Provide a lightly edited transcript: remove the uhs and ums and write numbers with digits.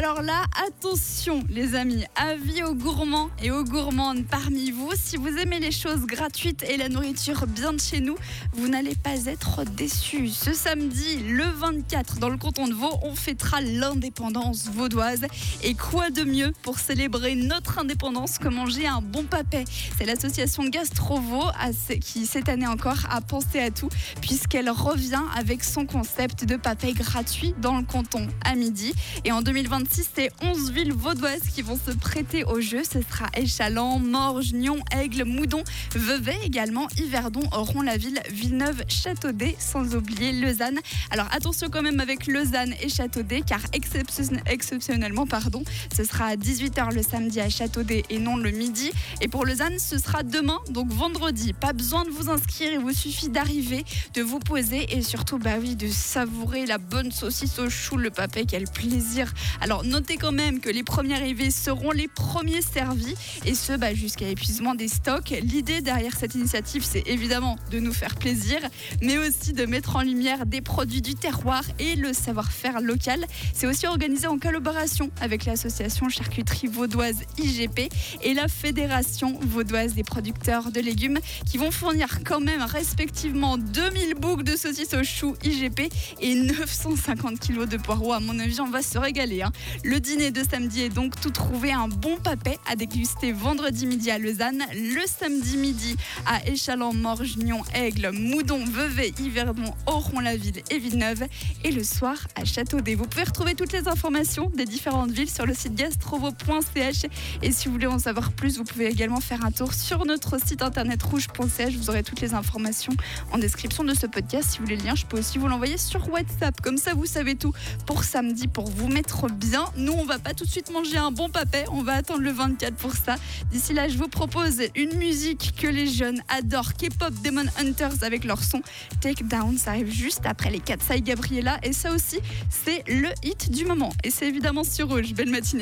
Alors là, attention les amis, avis aux gourmands et aux gourmandes parmi vous. Si vous aimez les choses gratuites et la nourriture bien de chez nous, vous n'allez pas être déçus. Ce samedi, le 24, dans le canton de Vaud, on fêtera l'indépendance vaudoise. Et quoi de mieux pour célébrer notre indépendance que manger un bon papet? C'est l'association Gastro-Vaud qui, cette année encore, a pensé à tout, puisqu'elle revient avec son concept de papet gratuit dans le canton à midi. Et en 2026, c'est 11 villes vaudoises qui vont se prêter au jeu. Ce sera Échallens, Morges, Nyon, Aigle, Moudon, Vevey également, Yverdon, Oron-la-Ville, Villeneuve, Châteaudet, sans oublier Lausanne. Alors attention quand même avec Lausanne et Châteaudet, car exceptionnellement, ce sera à 18h le samedi à Châteaudet et non le midi. Et pour Lausanne, ce sera demain, donc vendredi. Pas besoin de vous inscrire, il vous suffit d'arriver, de vous poser et surtout, de savourer la bonne saucisse au chou, le papet, quel plaisir. Alors notez quand même que les premiers arrivés seront les premiers servis et ce jusqu'à épuisement des stocks. L'idée derrière cette initiative, c'est évidemment de nous faire plaisir, mais aussi de mettre en lumière des produits du terroir et le savoir-faire local. C'est aussi organisé en collaboration avec l'association charcuterie vaudoise IGP et la Fédération vaudoise des producteurs de légumes qui vont fournir quand même respectivement 2000 boucs de saucisses au chou IGP et 950 kilos de poireaux. À mon avis, on va se régaler. Le dîner de samedi est donc tout trouvé, un bon papet à déguster vendredi midi à Lausanne, le samedi midi à Échallens, Morges, Nyon, Aigle, Moudon, Vevey, Yverdon, Oron-la-Ville et Villeneuve et le soir à Châteaudet. Vous pouvez retrouver toutes les informations des différentes villes sur le site gastrovo.ch et si vous voulez en savoir plus, vous pouvez également faire un tour sur notre site internet rouge.ch. Vous aurez toutes les informations en description de ce podcast. Si vous voulez le lien, je peux aussi vous l'envoyer sur WhatsApp. Comme ça, vous savez tout pour samedi, pour vous mettre bien. Nous, on va pas tout de suite manger un bon papet. On va attendre le 24 pour ça. D'ici là, je vous propose une musique que les jeunes adorent. K-pop Demon Hunters avec leur son Take Down. Ça arrive juste après les Katsai Gabriella. Et ça aussi, c'est le hit du moment. Et c'est évidemment sur Rouge. Belle matinée.